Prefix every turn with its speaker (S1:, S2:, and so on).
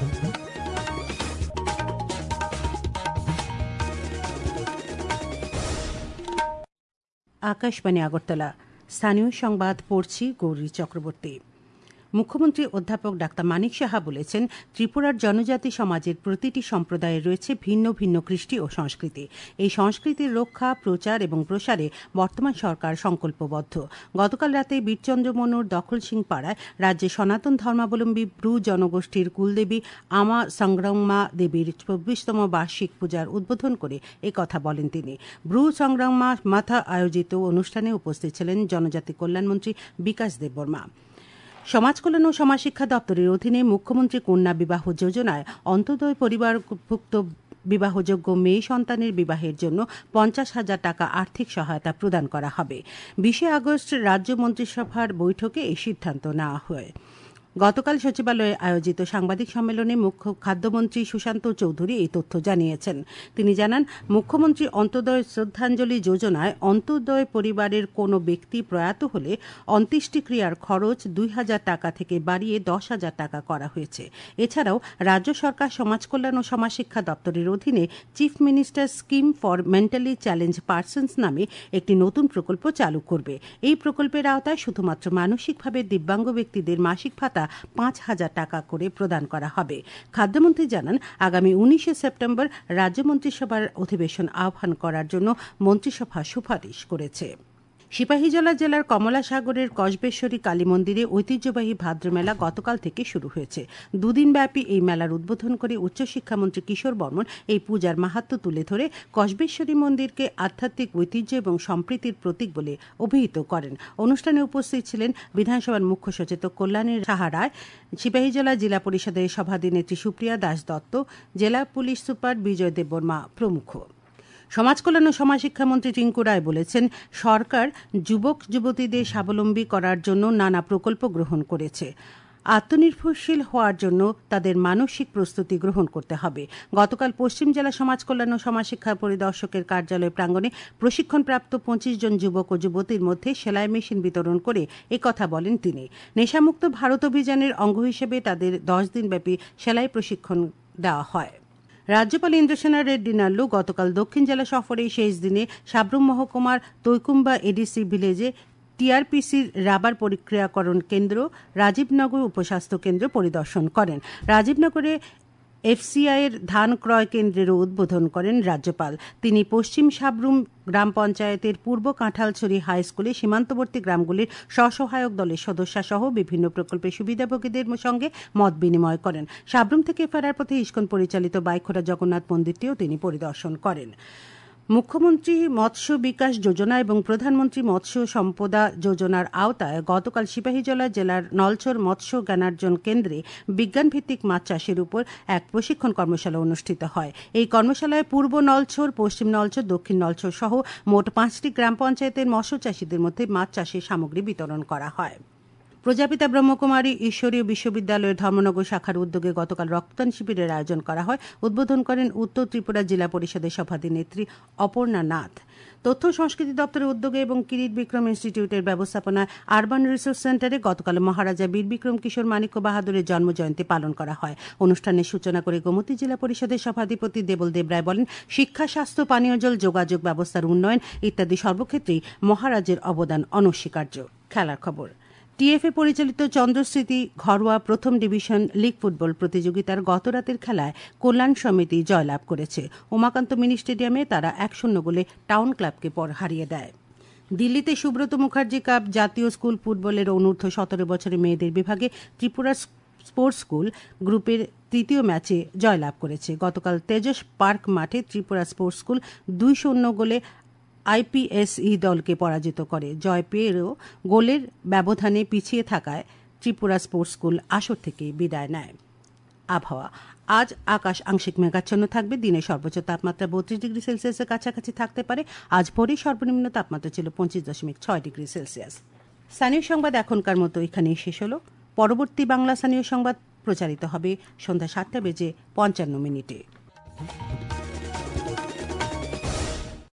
S1: আকাশবাণী আগরতলা। স্থানীয় সংবাদ পড়ছি গৌরী চক্রবর্তী। মুখ্যমন্ত্রী অধ্যাপক ডাক্তার মানিক সাহা বলেছেন, ত্রিপুরার জনজাতি সমাজের প্রতিটি সম্প্রদায়ে রয়েছে ভিন্ন ভিন্ন কৃষ্টি ও সংস্কৃতি। এই সংস্কৃতির রক্ষা, প্রচার এবং প্রসারে বর্তমান সরকার সংকল্পবদ্ধ। গতকাল রাতে বীরচন্দ্রমনুর দখল সিং পাড়ায় রাজ্যের সনাতন ধর্মাবলম্বী ব্রু জনগোষ্ঠীর কুলদেবী আমা সংগ্রামা দেবীর ২৪তম বার্ষিক পূজার উদ্বোধন করে একথা বলেন তিনি। ব্রু সংগ্রামা মাথা আয়োজিত অনুষ্ঠানে উপস্থিত ছিলেন জনজাতি কল্যাণমন্ত্রী বিকাশ দেববর্মা। সমাজ কল্যাণ ও সমাজশিক্ষা দপ্তরের অধীনে মুখ্যমন্ত্রী কন্যা বিবাহ যোজনায় অন্তোদয় পরিবারভুক্ত বিবাহযোগ্য মেয়ে সন্তানের বিবাহের জন্য ৫০,০০০ টাকা আর্থিক সহায়তা প্রদান করা হবে। ২০ আগস্ট রাজ্য মন্ত্রিসভার বৈঠকে এই সিদ্ধান্ত নেওয়া হয়। গতকাল সচিবালয়ে আয়োজিত সাংবাদিক সম্মেলনে মুখ্য খাদ্যমন্ত্রী সুশান্ত চৌধুরী এই তথ্য জানিয়েছেন। তিনি জানান, মুখ্যমন্ত্রী অন্তোদয় শ্রদ্ধাঞ্জলি যোজনায় অন্তোদয় পরিবারের কোনো ব্যক্তি প্রয়াত হলে অন্ত্যেষ্টিক্রিয়ার খরচ ২,০০০ টাকা থেকে বাড়িয়ে ১০,০০০ টাকা করা হয়েছে। এছাড়াও রাজ্য সরকার সমাজ কল্যাণ ও সমাজশিক্ষা দপ্তরের অধীনে chief minister scheme for mentally challenge persons নামে একটি নতুন প্রকল্প চালু করবে। এই প্রকল্পের আওতায় শুধুমাত্র মানসিকভাবে দিব্যাঙ্গ ব্যক্তিদের মাসিক ভাতা ৫,০০০ টাকা করে প্রদান করা হবে। খাদ্যমন্ত্রী জানান, আগামী ১৯ সেপ্টেম্বর রাজ্য মন্ত্রিসভার অধিবেশন আহ্বান করার জন্য মন্ত্রিসভা সুপারিশ করেছে। সিপাহীজলা জেলার কমলাসাগরের কসবেশ্বরী কালী মন্দিরে ঐতিহ্যবাহী ভাদ্রমেলা গতকাল থেকে শুরু হয়েছে। দুদিনব্যাপী এই মেলার উদ্বোধন করে উচ্চশিক্ষামন্ত্রী কিশোর বর্মন এই পূজার মাহাত্ম্য তুলে ধরে কসবেশ্বরী মন্দিরকে আধ্যাত্মিক ঐতিহ্য এবং সম্প্রীতির প্রতীক বলে অভিহিত করেন। অনুষ্ঠানে উপস্থিত ছিলেন বিধানসভার মুখ্য সচেতক কল্যাণী সাহা রায়, সিপাহীজলা জেলা পরিষদের সভাধিনেত্রী সুপ্রিয়া দাস দত্ত, জেলা পুলিশ সুপার বিজয় দেববর্মা প্রমুখ। সমাজ কল্যাণ ও সমাজশিক্ষামন্ত্রী টিঙ্কু রায় বলেছেন, সরকার যুবক যুবতীদের স্বাবলম্বী করার জন্য নানা প্রকল্প গ্রহণ করেছে। আত্মনির্ভরশীল হওয়ার জন্য তাদের মানসিক প্রস্তুতি গ্রহণ করতে হবে। গতকাল পশ্চিম জেলা সমাজ কল্যাণ ও সমাজশিক্ষা পরিদর্শকের কার্যালয় প্রাঙ্গণে প্রশিক্ষণপ্রাপ্ত ২৫ জন যুবক ও যুবতীর মধ্যে সেলাই মেশিন বিতরণ করে একথা বলেন তিনি। নেশামুক্ত ভারত অভিযানের অঙ্গ হিসেবে তাদের ১০ দিনব্যাপী সেলাই প্রশিক্ষণ দেওয়া হয়। রাজ্যপাল ইন্দ্রসেনা রেড্ডি নাল্লু গতকাল দক্ষিণ জেলা সফরে শেষ দিনে সাব্রুম মহকুমার তৈকুম্বা এডিসি ভিলেজে টিআরপিসির রাবার প্রক্রিয়াকরণ কেন্দ্র, রাজীবনগর উপস্বাস্থ্য কেন্দ্র পরিদর্শন করেন। রাজীবনগরে এফসিআইয়ের ধান ক্রয় কেন্দ্রেরও উদ্বোধন করেন রাজ্যপাল। তিনি পশ্চিম সাবরুম গ্রাম পঞ্চায়েতের পূর্ব কাঁঠালছড়ি হাই স্কুলে সীমান্তবর্তী গ্রামগুলির স্বসহায়ক দলের সদস্যসহ বিভিন্ন প্রকল্পের সুবিধাভোগীদের সঙ্গে মত বিনিময় করেন। সাবরুম থেকে ফেরার পথে ইস্কন পরিচালিত বাইখোড়া জগন্নাথ মন্দিরটিও তিনি পরিদর্শন করেন। মুখ্যমন্ত্রী মৎস্য বিকাশ যোজনা এবং প্রধানমন্ত্রী মৎস্য সম্পদা যোজনার আওতায় গতকাল সিপাহীজলা জেলার নলছর মৎস্য জ্ঞানার্জন কেন্দ্রে বিজ্ঞানভিত্তিক মাছ চাষের উপর এক প্রশিক্ষণ কর্মশালা অনুষ্ঠিত হয়। এই কর্মশালায় পূর্ব নলছর, পশ্চিম নলছর, দক্ষিণ নলছর সহ মোট ৫টি গ্রাম পঞ্চায়েতের মৎস্য চাষীদের মধ্যে মাছ চাষের সামগ্রী বিতরণ করা হয়। প্রজাপিতা ব্রহ্মকুমারী ঈশ্বরীয় বিশ্ববিদ্যালয়ের ধর্মনগর শাখার উদ্যোগে গতকাল রক্তদান শিবিরের আয়োজন করা হয়। উদ্বোধন করেন উত্তর ত্রিপুরা জেলা পরিষদের সভাধিনেত্রী অপর্ণা নাথ। তথ্য সংস্কৃতি দপ্তরের উদ্যোগে এবং কিরিট বিক্রম ইনস্টিটিউটের ব্যবস্থাপনায় আরবান রিসোর্স সেন্টারে গতকাল মহারাজা বীর বিক্রম কিশোর মাণিক্য বাহাদুরের জন্মজয়ন্তী পালন করা হয়। অনুষ্ঠানের সূচনা করে গোমতী জেলা পরিষদের সভাধিপতি দেবল দেবরায় বলেন, শিক্ষা, স্বাস্থ্য, পানীয় জল, যোগাযোগ ব্যবস্থার উন্নয়ন ইত্যাদি সর্বক্ষেত্রেই মহারাজের অবদান অনস্বীকার্য। খেলার খবর। টিএফএ পরিচালিত চন্দ্রস্মৃতি ঘরোয়া প্রথম ডিভিশন লীগ ফুটবল প্রতিযোগিতার গতরাতের খেলায় কল্যাণ সমিতি জয়লাভ করেছে। উমাকান্ত মিনি স্টেডিয়ামে তারা ১-০ গোলে টাউন ক্লাবকে হারিয়ে দেয়। দিল্লিতে সুব্রত মুখার্জি কাপ জাতীয় স্কুল ফুটবলের অনূর্ধ্ব ১৭ বছরের মেয়েদের বিভাগে ত্রিপুরা স্পোর্টস স্কুল গ্রুপের তৃতীয় ম্যাচে জয়লাভ করেছে। গতকাল তেজস পার্ক মাঠে ত্রিপুরা স্পোর্টস স্কুল ২-০ গোলে আইপিএসই দলকে পরাজিত করে। জয় পেয়েও গোলের ব্যবধানে পিছিয়ে থাকায় ত্রিপুরা স্পোর্টস স্কুল আসর থেকে বিদায় নেয়। আবহাওয়া। আজ আকাশ আংশিক মেঘাচ্ছন্ন থাকবে। দিনের সর্বোচ্চ তাপমাত্রা ৩২ ডিগ্রি সেলসিয়াসের কাছাকাছি থাকতে পারে। আজ ভোরে সর্বনিম্ন তাপমাত্রা ছিল ২৫.৬ ডিগ্রি সেলসিয়াস। স্থানীয় সংবাদ এখনকার মতো এখানেই শেষ হল। পরবর্তী বাংলা স্থানীয় সংবাদ প্রচারিত হবে সন্ধ্যা ৭টা বেজে ৫৫ মিনিটে।